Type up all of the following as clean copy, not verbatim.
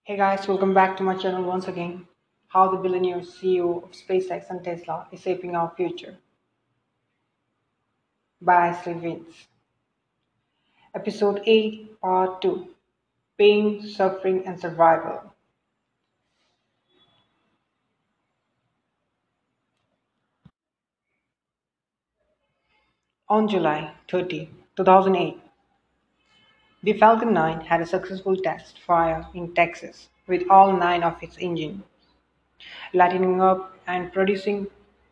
Hey guys, welcome back to my channel once again. How the billionaire CEO of SpaceX and Tesla is shaping our future by Ashley Vince. Episode 8, Part 2, Pain, Suffering and Survival. On July 30, 2008, the Falcon 9 had a successful test fire in Texas with all 9 of its engines lighting up and producing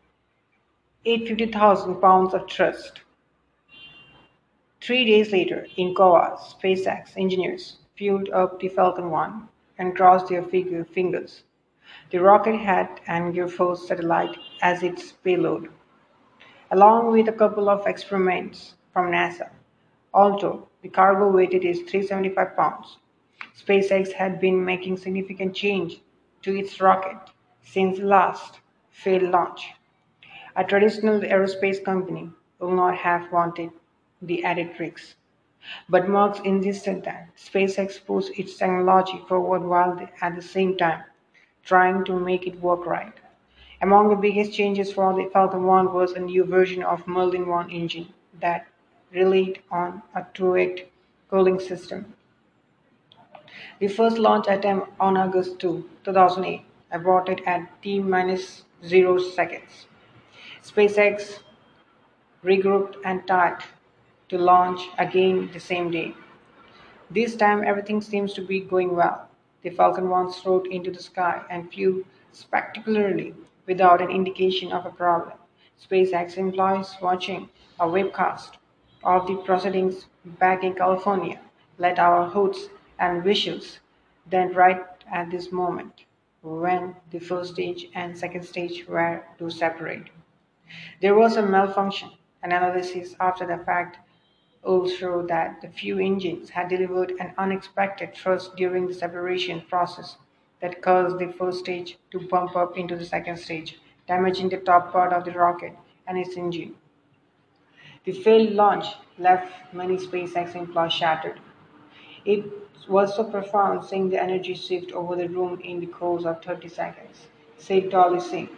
850,000 pounds of thrust. 3 days later, in Goa, SpaceX engineers fueled up the Falcon 1 and crossed their fingers. The rocket had an Air Force satellite as its payload, along with a couple of experiments from NASA. Although the cargo weighted is 375 pounds, SpaceX had been making significant change to its rocket since the last failed launch. A traditional aerospace company would not have wanted the added risks. But Musk insisted that SpaceX push its technology forward while at the same time trying to make it work right. Among the biggest changes for the Falcon 1 was a new version of Merlin 1 engine that relied on a turret cooling system. The first launch attempt on August 2, 2008, aborted at T minus 0 seconds. SpaceX regrouped and tried to launch again the same day. This time everything seems to be going well. The Falcon 1 soared into the sky and flew spectacularly without an indication of a problem. SpaceX employees watching a webcast of the proceedings back in California let our hoots and whistles. Then right at this moment, when the first stage and second stage were to separate, there was a malfunction. An analysis after the fact will show that the few engines had delivered an unexpected thrust during the separation process that caused the first stage to bump up into the second stage, damaging the top part of the rocket and its engine. The failed launch left many SpaceX employees shattered. It was so profound seeing the energy shift over the room in the course of 30 seconds, said Dolly Singh,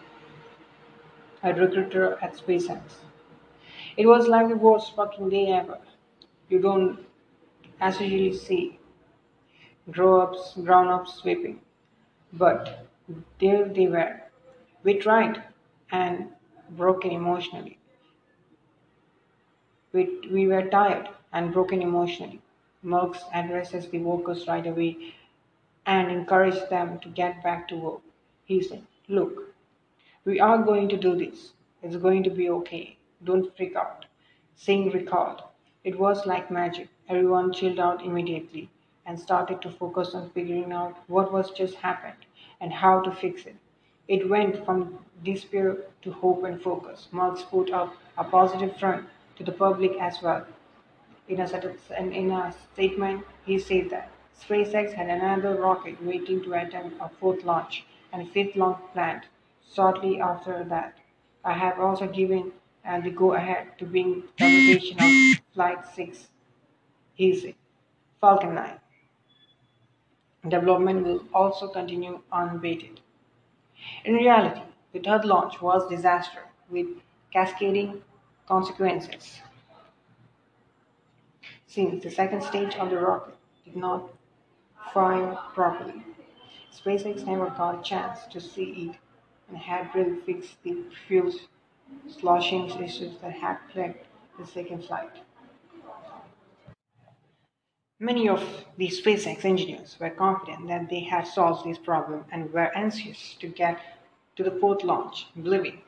a recruiter at SpaceX. It was like the worst fucking day ever. You don't actually see grown-ups sweeping, but there they were. We tried and broken emotionally. We were tired and broken emotionally. Merckx addresses the workers right away and encouraged them to get back to work. He said, "Look, we are going to do this. It's going to be okay. Don't freak out." Singh recalled, "It was like magic. Everyone chilled out immediately and started to focus on figuring out what was just happened and how to fix it. It went from despair to hope and focus." Marx put up a positive front to the public as well. In a statement, he said that SpaceX had another rocket waiting to attempt a fourth launch and a fifth launch planned shortly after that. "I have also given the go-ahead to begin fabrication of Flight 6," he said. Falcon 9 development will also continue unabated. In reality, the third launch was a disaster with cascading consequences. Since the second stage of the rocket did not fire properly, SpaceX never got a chance to see it and had really fixed the fuel sloshing issues that had plagued the second flight. Many of the SpaceX engineers were confident that they had solved this problem and were anxious to get to the fourth launch, believing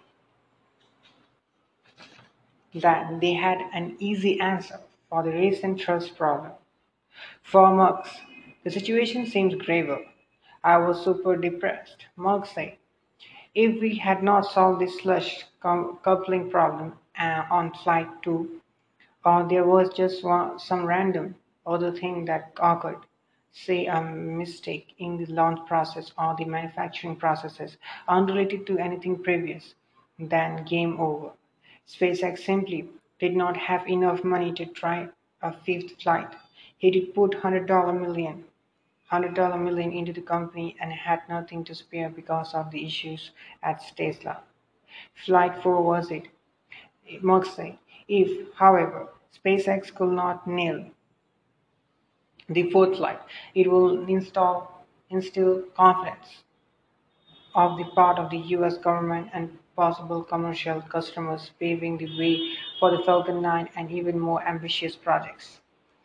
that they had an easy answer for the recent trust problem. For Marx, the situation seemed graver. "I was super depressed," Marx said. "If we had not solved this slush coupling problem on flight 2, or there was just some random other thing that occurred, say a mistake in the launch process or the manufacturing processes unrelated to anything previous, then game over." SpaceX simply did not have enough money to try a fifth flight. He did put $100 million $100 million into the company and had nothing to spare because of the issues at Tesla. Flight 4 was it, Musk said. If, however, SpaceX could not nail the fourth flight, it will instill confidence of the part of the US government and possible commercial customers, paving the way for the Falcon 9 and even more ambitious projects.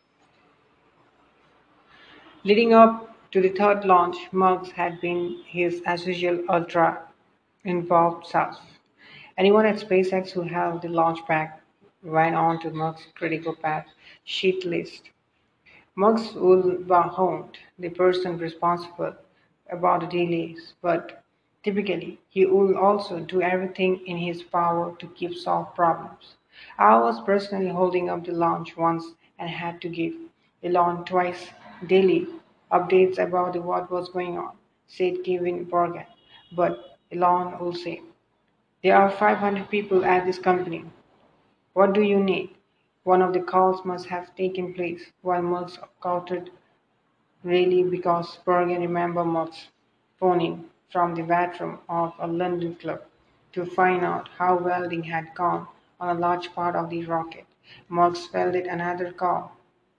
Leading up to the third launch, Musk had been his as usual ultra involved self. Anyone at SpaceX who held the launch pad went on to Musk's critical path sheet list. Musk will hound the person responsible about the delays, but typically he will also do everything in his power to keep solve problems. I was personally holding up the launch once and had to give Elon twice daily updates about what was going on, said Kevin Borgen. But Elon will say, there are 500 people at this company. What do you need? One of the calls must have taken place while Musk counted really because Bergen remembered Musk phoning from the bathroom of a London club to find out how welding had gone on a large part of the rocket. Musk fielded another call.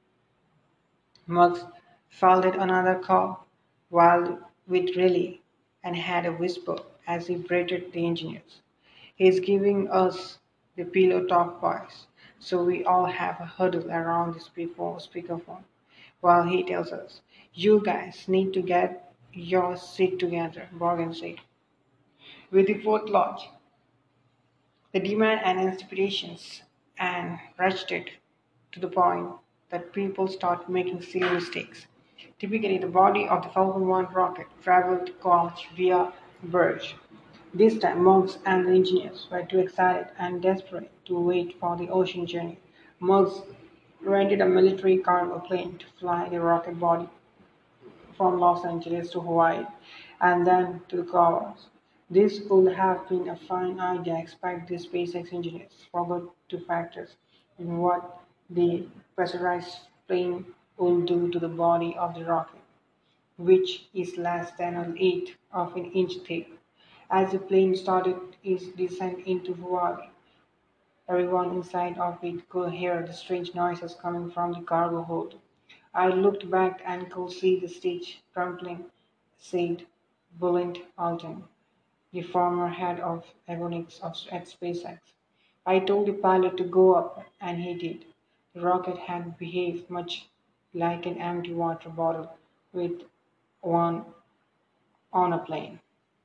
Musk fielded another call while with Riley and had a whisper as he berated the engineers. He's giving us the pillow talk voice, so we all have a huddle around the speakerphone while he tells us, you guys need to get your shit together, Morgan said. With the fourth launch, the demand and expectations and ratcheted to the point that people start making silly mistakes. Typically, the body of the Falcon 1 rocket traveled coach via barge. This time, Musk and the engineers were too excited and desperate to wait for the ocean journey. Musk rented a military cargo plane to fly the rocket body from Los Angeles to Hawaii and then to the Cowboys. This would have been a fine idea except the SpaceX engineers forgot to factor in what the pressurized plane would do to the body of the rocket, which is less than an eighth of an inch thick. As the plane started its descent into Hawaii, everyone inside of it could hear the strange noises coming from the cargo hold. I looked back and could see the stage crumbling, said Bulent Alton, the former head of avionics at SpaceX. I told the pilot to go up, and he did. The rocket had behaved much like an empty water bottle with one on a plane,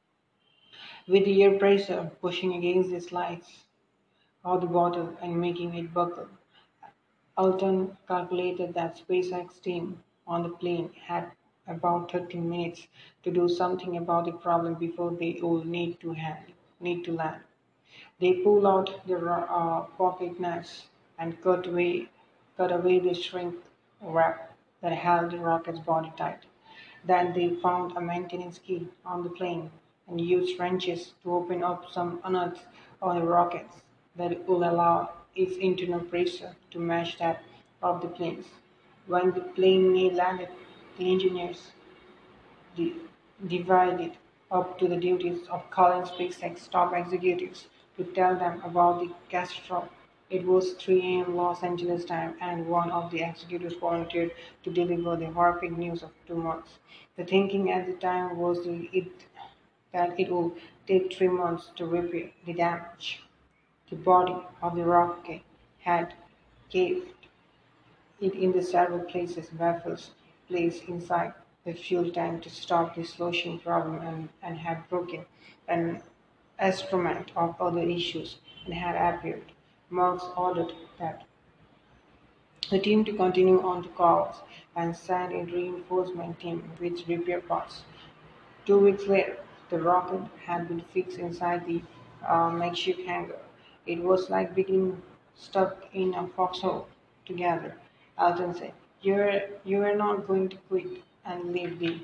with the air pressure pushing against the sides of the bottle and making it buckle. Alton calculated that SpaceX team on the plane had about 30 minutes to do something about the problem before they would need to land. They pulled out their pocket knives and cut away the shrink wrap that held the rocket's body tight. Then they found a maintenance key on the plane and used wrenches to open up some nuts on the rockets that would allow its internal pressure to match that of the plane's. When the plane landed, the engineers di- divided up to the duties of calling SpaceX top executives to tell them about the catastrophe. It was 3 a.m. Los Angeles time, and one of the executives volunteered to deliver the horrific news of 2 months. The thinking at the time was that it would take 3 months to repair the damage. The body of the rocket had caved it in the several places baffles placed inside the fuel tank to stop the sloshing problem and had broken an instrument of other issues and had appeared. Marx ordered that the team to continue on to cause and send a reinforcement team with repair parts. 2 weeks later, the rocket had been fixed inside the makeshift hangar. It was like being stuck in a foxhole together. Alton said, you are not going to quit and leave the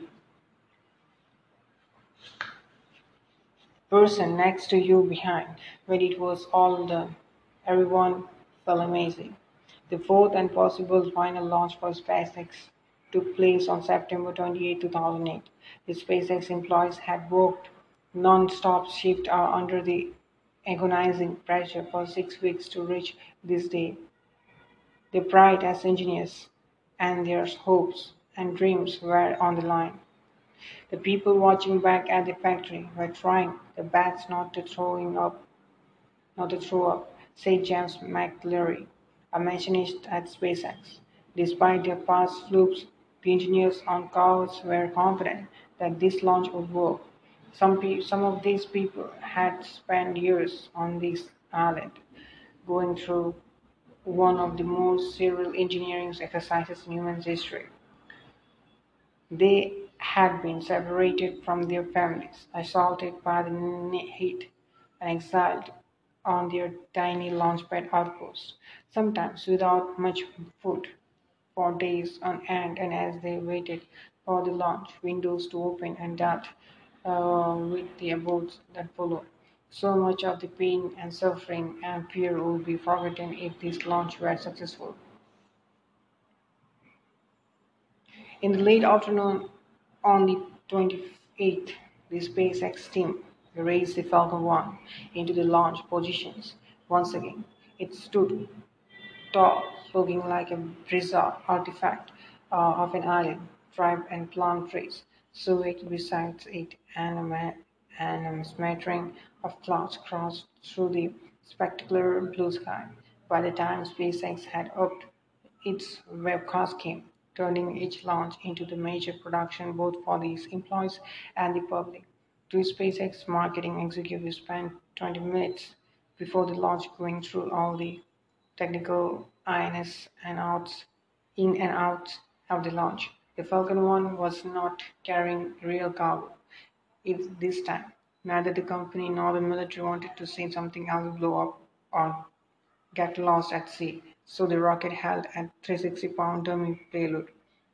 person next to you behind. When it was all done, everyone felt amazing. The fourth and possible final launch for SpaceX took place on September 28, 2008. The SpaceX employees had worked non-stop shift under the agonizing pressure for 6 weeks to reach this day. Their pride as engineers and their hopes and dreams were on the line. The people watching back at the factory were trying their best not to throw up, said James McCleary, a machinist at SpaceX. Despite their past flukes, the engineers on cars were confident that this launch would work. Some of these people had spent years on this island, going through one of the most severe engineering exercises in human history. They had been separated from their families, assaulted by the heat, and exiled on their tiny launchpad outpost, sometimes without much food, for days on end. And as they waited for the launch windows to open and dealt with the aborts that followed, so much of the pain and suffering and fear would be forgotten if this launch were successful. In the late afternoon on the 28th, the SpaceX team raised the Falcon 1 into the launch positions once again. It stood tall, looking like a bizarre artifact of an island, tribe and plant trees. So it besides it, and a smattering of clouds crossed through the spectacular blue sky. By the time SpaceX had upped its webcast came, turning each launch into the major production both for these employees and the public. Two SpaceX marketing executives spent 20 minutes before the launch going through all the technical ins and outs, in and out of the launch. The Falcon 1 was not carrying real cargo this time. Neither the company nor the military wanted to see something else blow up or get lost at sea, so the rocket held a 360-pound dummy payload.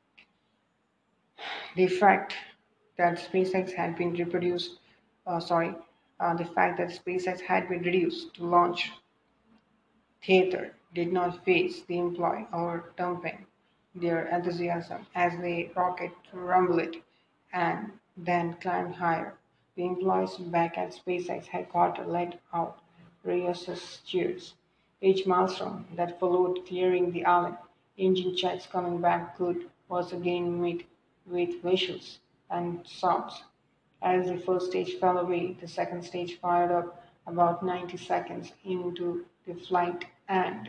The fact that SpaceX had been reproduced, sorry, the fact that SpaceX had been reduced to launch theater did not faze the employee or dampen their enthusiasm as the rocket rumbled and then climbed higher. The employees back at SpaceX headquarters let out raucous cheers. Each milestone that followed clearing the island, engine checks coming back good, was again met with whistles and shouts. As the first stage fell away, the second stage fired up about 90 seconds into the flight, and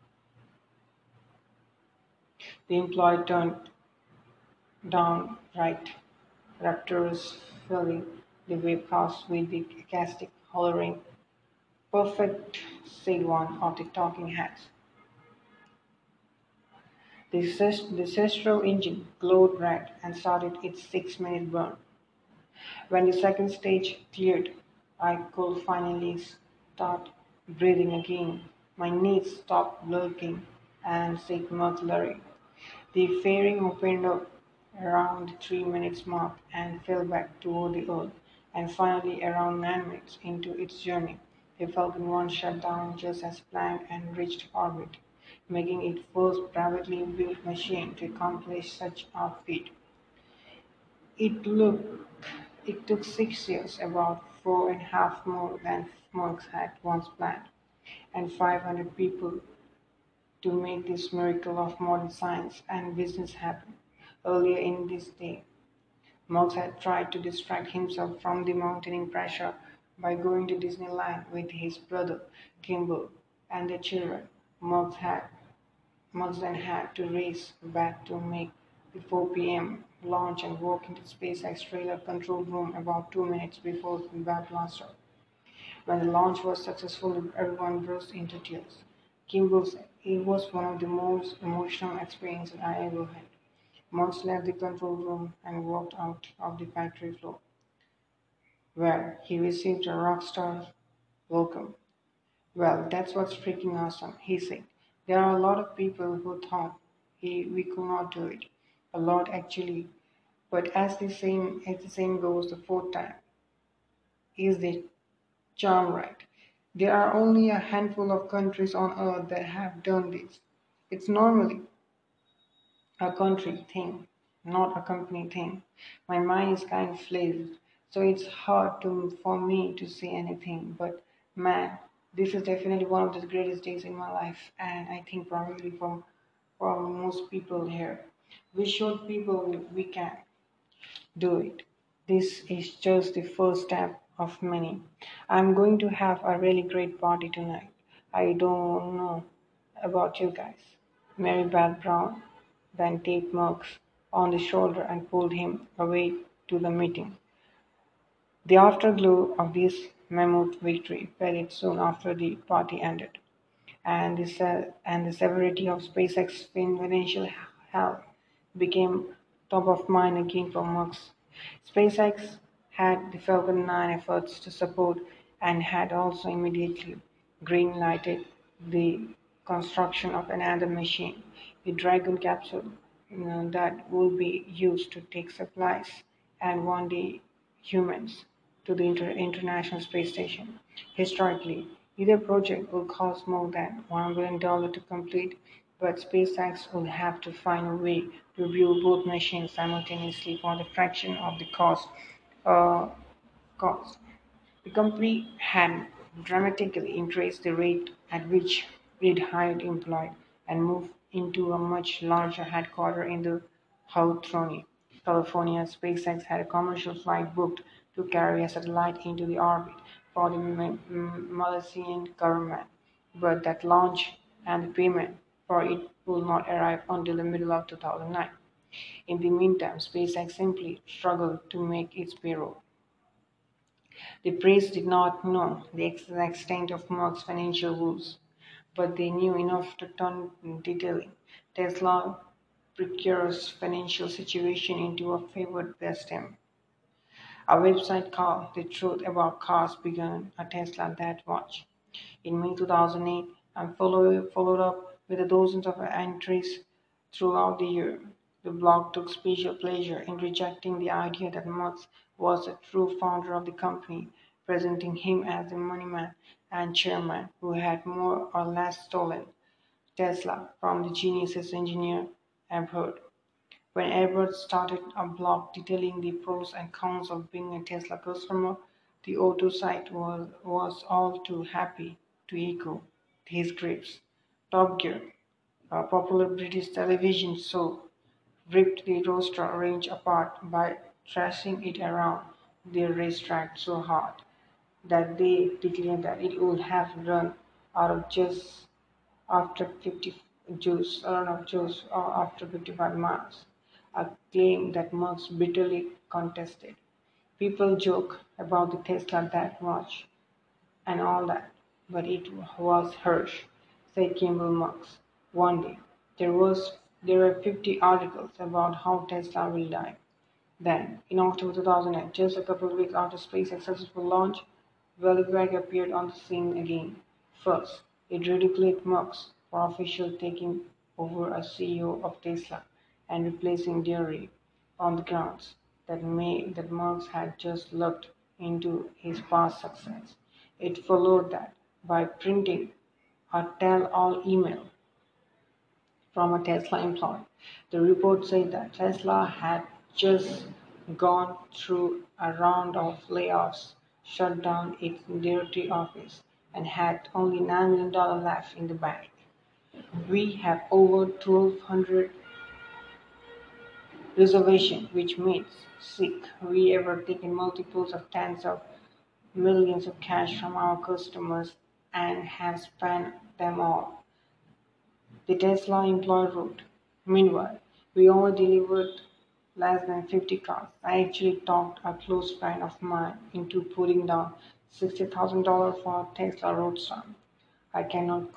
the employee turned downright rapturous, filling the webcast with the sarcastic hollering, "Perfect," said one of the talking heads. The Cestro engine glowed red and started its 6-minute burn. When the second stage cleared, I could finally start breathing again. My knees stopped lurking, and said McClary. The fairing opened up around the 3 minutes mark and fell back toward the Earth, and finally, around 9 minutes into its journey, the Falcon 1 shut down just as planned and reached orbit, making it first privately built machine to accomplish such a feat. It look it took 6 years, about 4.5 more than Marx had once planned, and 500 people to make this miracle of modern science and business happen. Earlier in this day, Marx had tried to distract himself from the mounting pressure by going to Disneyland with his brother Kimball and their children. Marx then had to race back to make the 4 p.m. launch and walk into the SpaceX trailer control room about 2 minutes before the blast off. When the launch was successful, everyone burst into tears. Kimball said, "It was one of the most emotional experiences I ever had." Marx left the control room and walked out of the factory floor, where he received a rock star welcome. "Well, that's what's freaking awesome," he said. "There are a lot of people who thought we could not do it. A lot, actually. But as the saying goes, the fourth time is the charm, right? There are only a handful of countries on earth that have done this. It's normally a country thing, not a company thing. My mind is kind of lazy, so it's hard for me to say anything. But man, this is definitely one of the greatest days in my life, and I think probably for most people here. We showed people we can do it. This is just the first step of many. I'm going to have a really great party tonight. I don't know about you guys. Mary Beth Brown then tapped Marks on the shoulder and pulled him away to the meeting. The afterglow of this mammoth victory faded soon after the party ended, and the severity of SpaceX financial health became top of mind again for Musk. SpaceX had the Falcon 9 efforts to support and had also immediately green-lighted the construction of another machine, the Dragon capsule, that would be used to take supplies and one day humans to the International Space Station. Historically, either project will cost more than $1 billion to complete, but SpaceX will have to find a way to build both machines simultaneously for the fraction of the uh, cost. The company had dramatically increased the rate at which it hired employees and moved into a much larger headquarters in the Hawthorne, California. SpaceX had a commercial flight booked to carry a satellite into the orbit for the Malaysian government, but that launch and the payment for it will not arrive until the middle of 2009. In the meantime, SpaceX simply struggled to make its payroll. The press did not know the exact extent of Musk's financial woes, but they knew enough to turn detailing Tesla precarious financial situation into a favored pastime. A website called The Truth About Cars began a Tesla that watch in May 2008 and followed up with dozens of entries throughout the year. The blog took special pleasure in rejecting the idea that Musk was the true founder of the company, presenting him as the moneyman and chairman who had more or less stolen Tesla from the genius engineer Ebert. When Edwards started a blog detailing the pros and cons of being a Tesla customer, the auto site was all too happy to echo his gripes. Top Gear, a popular British television show, ripped the roadster range apart by trashing it around their racetrack so hard that they declared that it would have run out of juice after 50 juice, run of juice after 55 miles, a claim that Musk bitterly contested. People joke about the Tesla that much and all that, but it was harsh, said Kimball Musk. One day, there were 50 articles about how Tesla will die. Then, in October 2008, just a couple of weeks after SpaceX's successful launch, Wellberg appeared on the scene again. First, it ridiculed Musk for officially taking over as CEO of Tesla and replacing Dewey on the grounds that Musk had just looked into his past success. It followed that by printing a tell-all email from a Tesla employee. The report said that Tesla had just gone through a round of layoffs, shut down its dirty office, and had only $9 million left in the bank. We have over 1,200 reservations, which means sick. We ever taken multiples of tens of millions of cash from our customers and have spent them all. The Tesla employee wrote. Meanwhile, we only delivered less than 50 cars. I actually talked a close friend of mine into putting down $60,000 for a Tesla Roadster. I cannot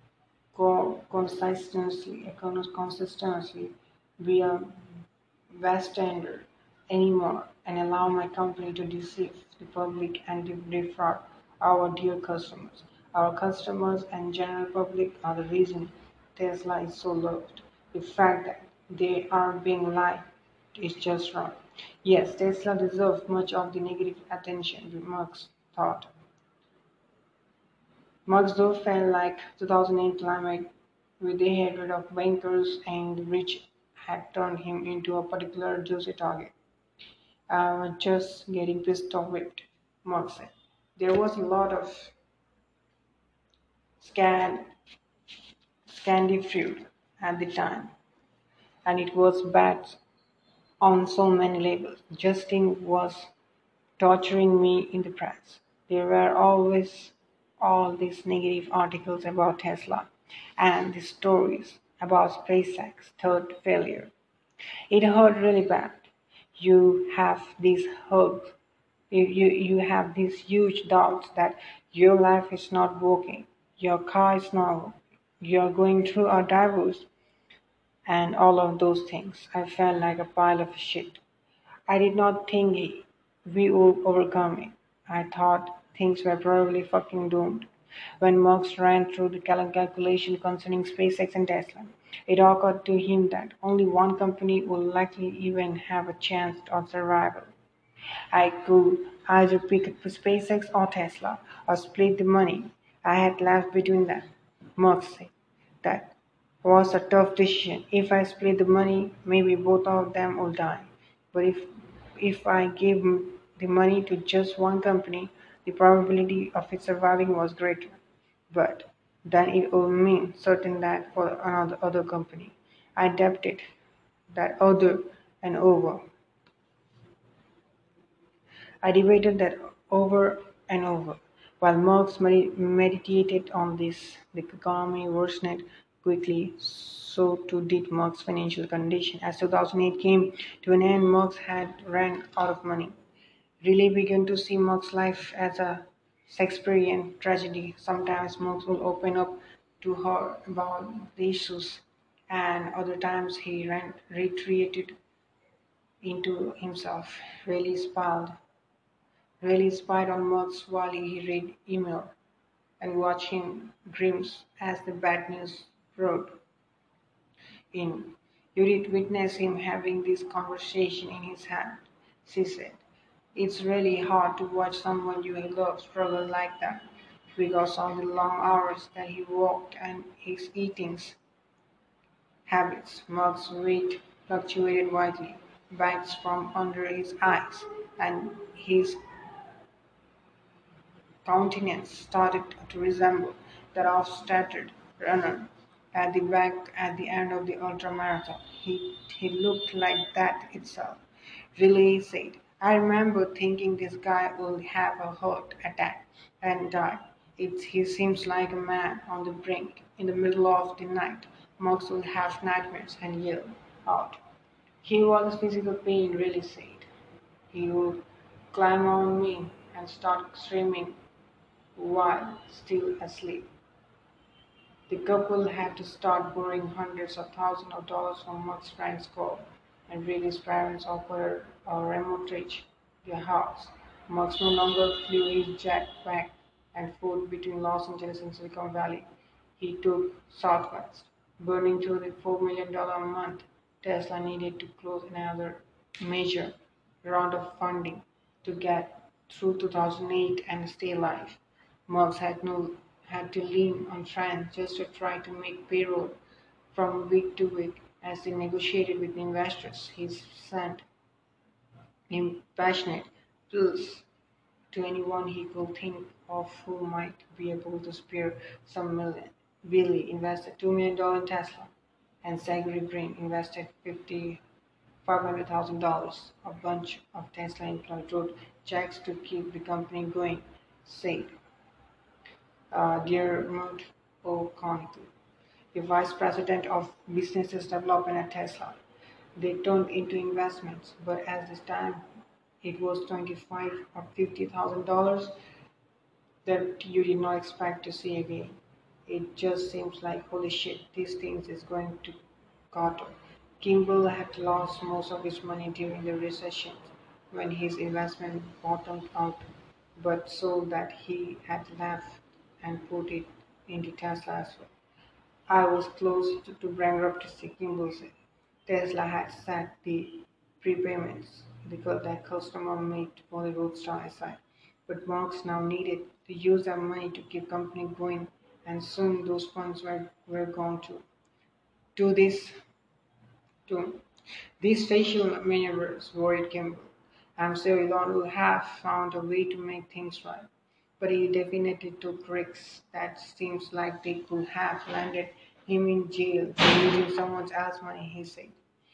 consistently be a bystander anymore and allow my company to deceive the public and defraud our dear customers. Our customers and general public are the reason Tesla is so loved. The fact that they are being lied is just wrong. Yes, Tesla deserves much of the negative attention, Musk thought. Musk though felt like 2008 climate with the hatred of bankers and the rich had turned him into a particular juicy target. I was just getting pissed off whipped, Mark said. There was a lot of scan, candy fruit at the time, and it was bad on so many levels. Justin was torturing me in the press. There were always all these negative articles about Tesla and the stories about SpaceX third failure. It hurt really bad. You have these hopes, you have these huge doubts that your life is not working, your car is not working, you're going through a divorce, and all of those things. I felt like a pile of shit. I did not think we would overcome it. I thought things were probably fucking doomed. When Marx ran through the calculation concerning SpaceX and Tesla, it occurred to him that only one company would likely even have a chance of survival. I could either pick up SpaceX or Tesla, or split the money I had left between them. Marx said. That was a tough decision. If I split the money, maybe both of them would die. But if I gave the money to just one company, the probability of it surviving was greater. But then it would mean certain that for another other company. I debated that over and over. I debated that over and over. While Marx meditated on this, the economy worsened quickly, so too did Marx's financial condition. As 2008 came to an end, Marx had ran out of money. Really began to see Marx's life as a Shakespearean tragedy. Sometimes Marx will open up to her about the issues, and other times he retreated into himself, really spied on Marx while he read email and watched him grimace as the bad news rolled in. You did witness him having this conversation in his hand, she said. It's really hard to watch someone you love struggle like that because of the long hours that he worked and his eating habits. Mark's weight fluctuated widely, bags from under his eyes, and his countenance started to resemble that of a stuttered runner at the back at the end of the ultramarathon. He looked like that itself. Really said, I remember thinking this guy will have a heart attack and die. He seems like a man on the brink. In the middle of the night, Max will have nightmares and yell out. He was physical pain, really said. He would climb on me and start screaming while still asleep. The couple had to start borrowing hundreds of thousands of dollars from Mark's friend's co and Riley's parents offered a remortgage their house. Marx no longer flew his jet back and forth between Los Angeles and Silicon Valley. He took southwest, burning through the $4 million a month. Tesla needed to close another major round of funding to get through 2008 and stay alive. Marx had to lean on friends just to try to make payroll from week to week as they negotiated with investors. He sent impassioned appeals to anyone he could think of who might be able to spare some million. Billy invested $2 million in Tesla, and Sergey Brin invested $500,000. A bunch of Tesla employees wrote checks to keep the company going, said Dermot O'Connell, the vice president of business development at Tesla. They turned into investments, but at this time it was 25 or $50,000 that you did not expect to see again. It just seems like holy shit, this thing is going to Carter. Kimball had lost most of his money during the recession when his investment bottomed out, but so that he had left and put it into Tesla as well. I was close to bankruptcy, Kimball said. Tesla had set the prepayments that customer made for the Roadster aside, but Marx now needed to use that money to keep company going, and soon those funds were gone too. To this Two, these facial maneuvers worried Kimball. I'm sure Elon will have found a way to make things right. But he definitely took risks that seems like they could have landed him in jail for using someone else's money, he said.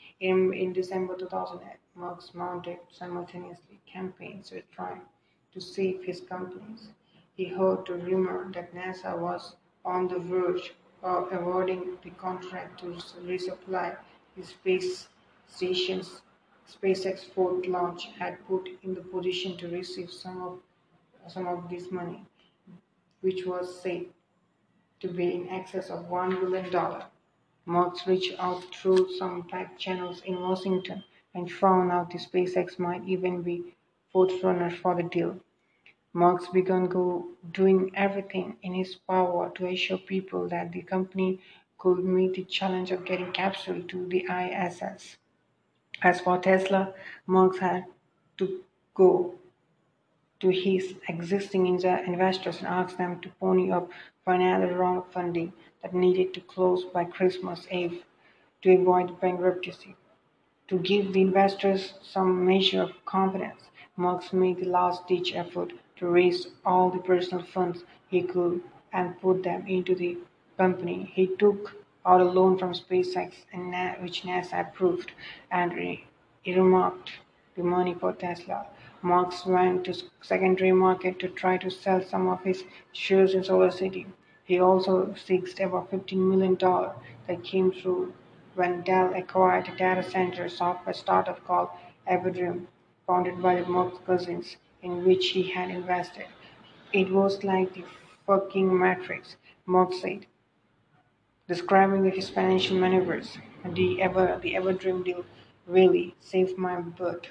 In December 2008, Marx mounted simultaneously campaigns with trying to save his companies. He heard the rumor that NASA was on the verge of awarding the contract to resupply the space station's SpaceX fourth launch had put in the position to receive some of this money, which was said to be in excess of $1 billion. Marx reached out through some back channels in Washington and found out the SpaceX might even be forerunners for the deal. Marx began doing everything in his power to assure people that the company could meet the challenge of getting capsule to the ISS. As for Tesla, Marx had to go to his existing investors and ask them to pony up for another round of funding that needed to close by Christmas Eve to avoid bankruptcy. To give the investors some measure of confidence, Marx made the last-ditch effort to raise all the personal funds he could and put them into the company. He took out a loan from SpaceX, which NASA approved, and earmarked the money for Tesla. Marx went to secondary market to try to sell some of his shares in SolarCity. He also seized about $15 million that came through when Dell acquired a data center software startup called Everdream, founded by the Marx cousins, in which he had invested. It was like the fucking Matrix, Marx said, describing his financial maneuvers. The Everdream deal really saved my butt.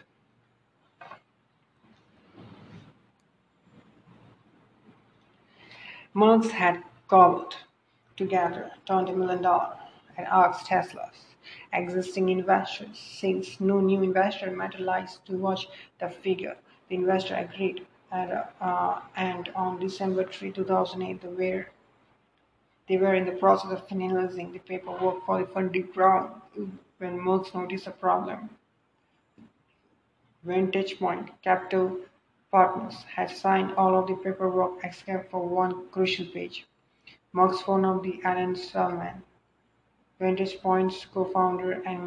Marx had cobbled together $20 million and asked Tesla's existing investors, since no new investor materialized, to watch the figure. The investor agreed, and on December 3, 2008, they were in the process of finalizing the paperwork for the funding round when Marx noticed a problem. Vantage Point Capital Partners had signed all of the paperwork except for one crucial page. Marx phoned up the Alan Stallman, Vantage Point's co-founder and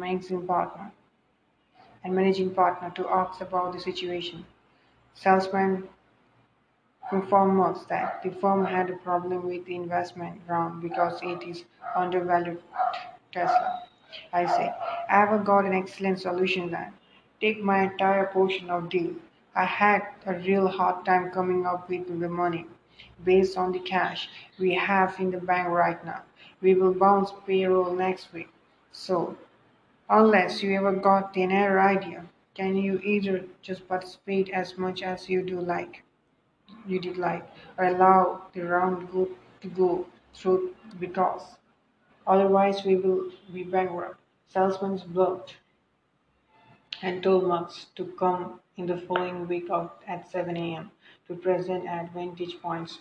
managing partner, to ask about the situation. Salesman informed Marx that the firm had a problem with the investment round because it is undervalued Tesla. I said, I've got an excellent solution then. Take my entire portion of deal. I had a real hard time coming up with the money. Based on the cash we have in the bank right now, we will bounce payroll next week. So, unless you ever got another idea, can you either just participate as much as you did like, or allow the round to go through because otherwise we will be bankrupt. Salesman bluffed and told Marx to come in the following week at 7 a.m. to present at Vantage Point's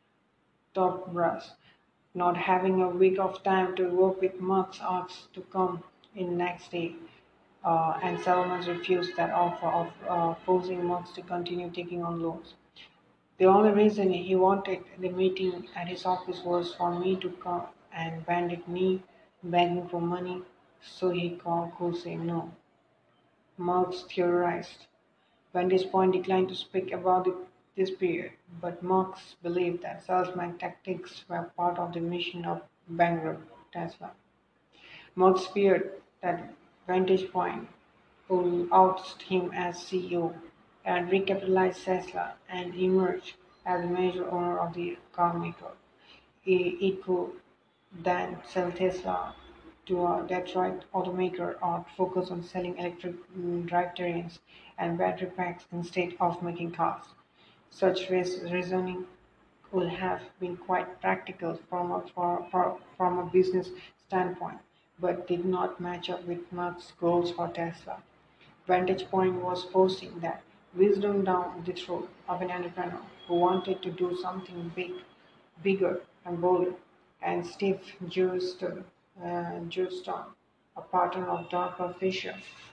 top brass. Not having a week of time to work with Marx asked to come in next day, and Salomon refused that offer of forcing Marx to continue taking on loans. The only reason he wanted the meeting at his office was for me to come and bandit me begging for money so he could say no. Marx theorized. Vantage Point declined to speak about this period, but Marx believed that salesman tactics were part of the mission of bankrupt Tesla. Marx feared that Vantage Point would oust him as CEO and recapitalize Tesla and emerge as a major owner of the car maker. It could then sell Tesla to a Detroit automaker or focus on selling electric drivetrains and battery packs instead of making cars. Such reasoning would have been quite practical from a business standpoint, but did not match up with Marx's goals for Tesla. Vantage Point was forcing that wisdom down the throat of an entrepreneur who wanted to do something big, bigger and bolder, and Steve Jobs, a partner of Dorothy Fisher,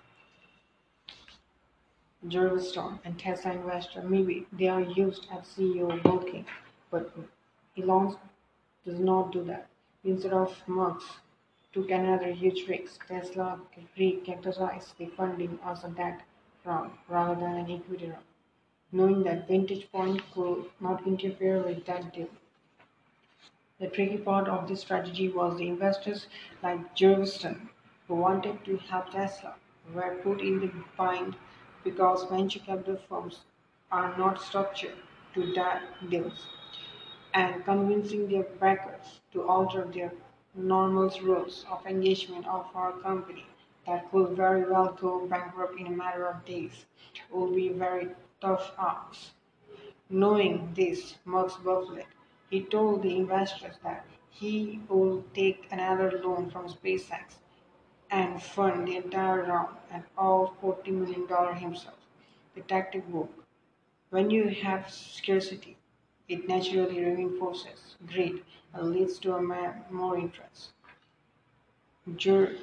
Jervis Stone, and Tesla investor. Maybe they are used as CEO working, but Elon does not do that. Instead of Musk took another huge risk, Tesla recapitalized the funding as a debt round rather than an equity round, knowing that Vantage Point could not interfere with that deal. The tricky part of this strategy was the investors like Jerviston, who wanted to help Tesla, were put in the bind because venture capital firms are not structured to deals, and convincing their backers to alter their normal rules of engagement of our company that could very well go bankrupt in a matter of days would be very tough ask. Knowing this, Musk buffeted. He told the investors that he would take another loan from SpaceX and fund the entire round and all $40 million himself. The tactic worked. When you have scarcity, it naturally reinforces greed and leads to more interest. Jur-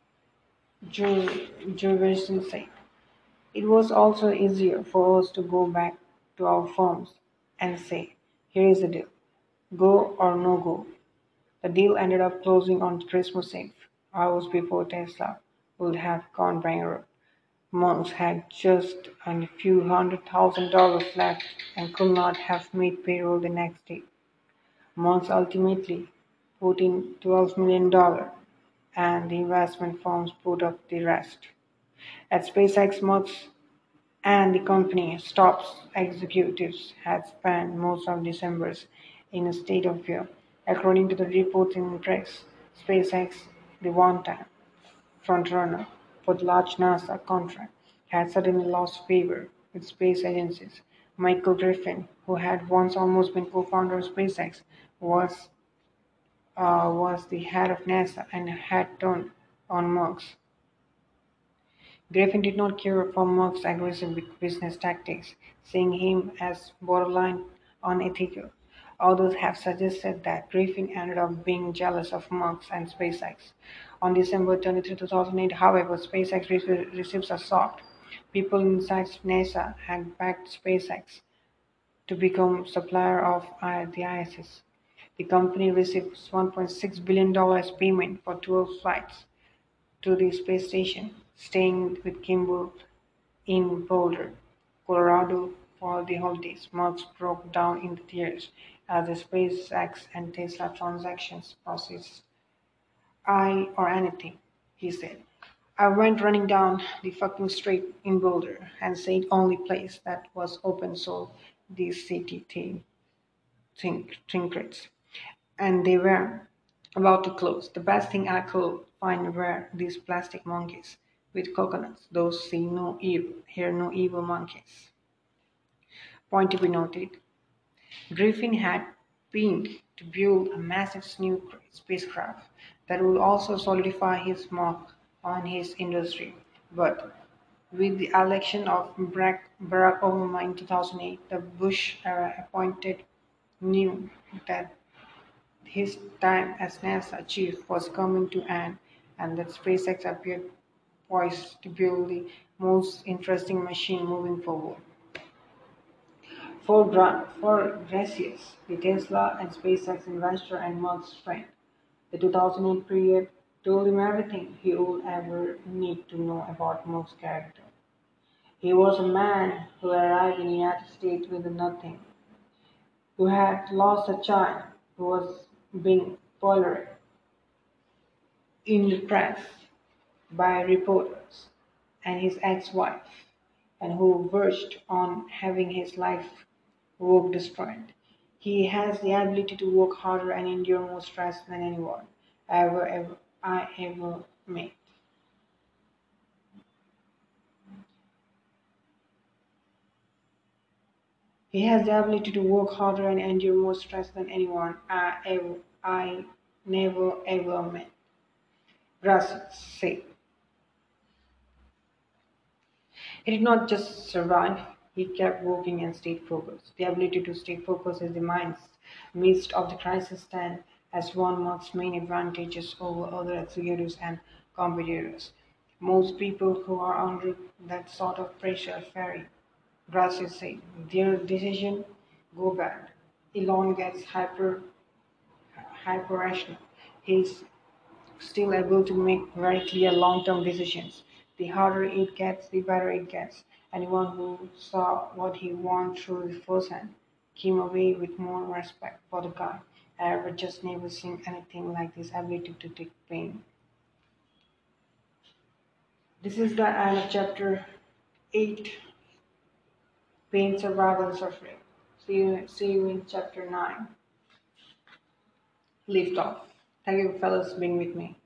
Jurgensen said. It was also easier for us to go back to our firms and say, here is the deal, go or no go. The deal ended up closing on Christmas Eve, hours before Tesla would have gone bankrupt. Musk had just a few $100,000 left and could not have made payroll the next day. Musk ultimately put in $12 million, and the investment firms put up the rest. At SpaceX, Musk and the company's top executives had spent most of December in a state of fear. According to the reports in the press, SpaceX, the one-time frontrunner for the large NASA contract, had suddenly lost favor with space agencies. Michael Griffin, who had once almost been co-founder of SpaceX, was was the head of NASA and had turned on Musk. Griffin did not care for Musk's aggressive business tactics, seeing him as borderline unethical. Others have suggested that Griffin ended up being jealous of Musk and SpaceX. On December 23, 2008, however, SpaceX receipts are shocked. People inside NASA had backed SpaceX to become supplier of the ISS. The company received $1.6 billion payment for 12 flights to the space station, staying with Kimball in Boulder, Colorado for the holidays. Musk broke down in tears as the SpaceX and Tesla transactions processed. I or anything, he said. I went running down the fucking street in Boulder and said only place that was open sold these city trinkets. And they were about to close. The best thing I could find were these plastic monkeys with coconuts. Those see no evil, hear no evil monkeys. Point to be noted, Griffin had planned to build a massive new spacecraft that would also solidify his mark on his industry. But with the election of Barack Obama in 2008, the Bush era appointed knew that his time as NASA chief was coming to an end, and that SpaceX appeared poised to build the most interesting machine moving forward. For Gracias, the Tesla and SpaceX investor and Musk's friend, the 2008 period told him everything he would ever need to know about Musk's character. He was a man who arrived in the United States with nothing, who had lost a child, who was being followed in the press by reporters, and his ex-wife, and who verged on having his life work destroyed. He has the ability to work harder and endure more stress than anyone I ever met. He has the ability to work harder and endure more stress than anyone I never ever met. Russell said. He did not just survive, he kept working and stayed focused. The ability to stay focused in the midst of the crisis stand as one of Musk's main advantages over other executives and competitors. Most people who are under that sort of pressure vary. Gracias said. Their decision go bad. Elon gets hyper rational. He's still able to make very clear long-term decisions. The harder it gets, the better it gets. Anyone who saw what he went through the firsthand came away with more respect for the guy. I have just never seen anything like this ability to take pain. This is the end of chapter 8, Pain, Survival, and Suffering. See you in chapter 9, Lift Off. Thank you, fellas, for being with me.